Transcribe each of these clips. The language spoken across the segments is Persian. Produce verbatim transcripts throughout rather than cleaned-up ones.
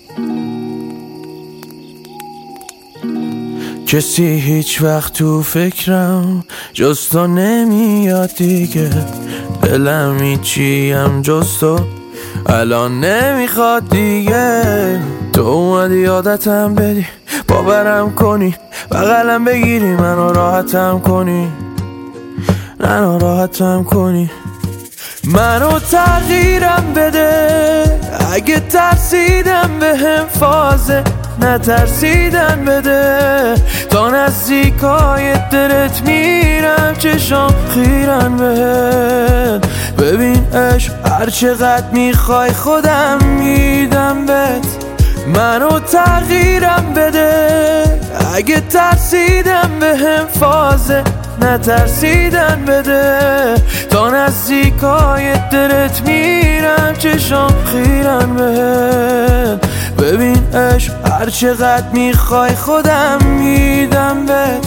کسی هیچ وقت تو فکرم جز تو نمیاد دیگه، دلم هیچیم جز تو الان نمیخواد دیگه. تو اومدی عادتم بدی، باورم کنی، بغلم بگیری، منو راحتم کنی، نه ناراحتم کنی. منو تغییرم بده، اگه ترسیدم به هم فازه نترسیدن بده. تا نزدیکای دلت میرم چشام خیرن بهت. ببین عشق هر چقدر میخوای خودم میدم بهت. منو تغییرم بده، اگه ترسیدم به هم فازه نترسیدن بده. تا نزدیکای دلت میرم چشام خیرن بهت. ببین عشق هر چقدر میخوای خودم میدم بهت.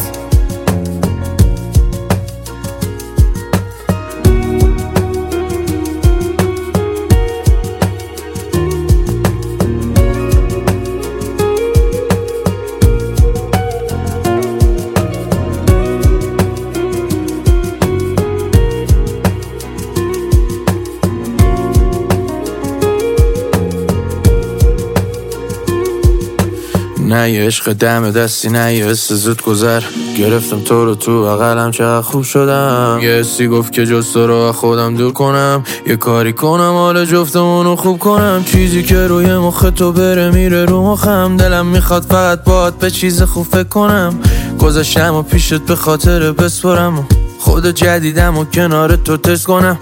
نه یه عشق دم دستی، نه یه حس زود گذر. گرفتم تو رو تو بغلم چقدر خوب شدم. یه حسی گفت که جز تو رو خودم دور کنم، یه کاری کنم حال جفتمونو خوب کنم. چیزی که روی مخ تو بره میره رو مخم. دلم میخواد فقط باهات به چیز خوب فکر کنم. گذاشتم و پیشت به خاطر بسپرم و خود جدیدم و کنار تو تست کنم.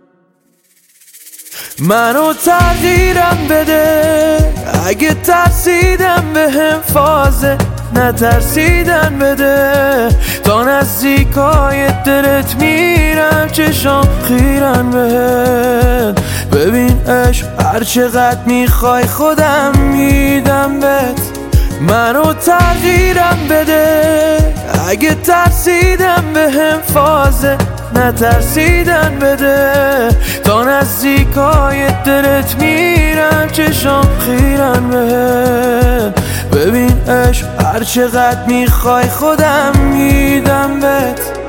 منو تغییرم بده، اگه ترسیدم به هم فازه نترسیدن بده. تا نزدیکای دلت میرم چشام خیرن بهت. ببین عشق هر چقدر میخوای خودم میدم بهت. منو تغییرم بده، اگه ترسیدم به هم فازه نترسیدن بده. تا نزدیکای دلت میرم چشام خیرن بهت. ببین عشق هر چقدر میخوای خودم میدم بهت.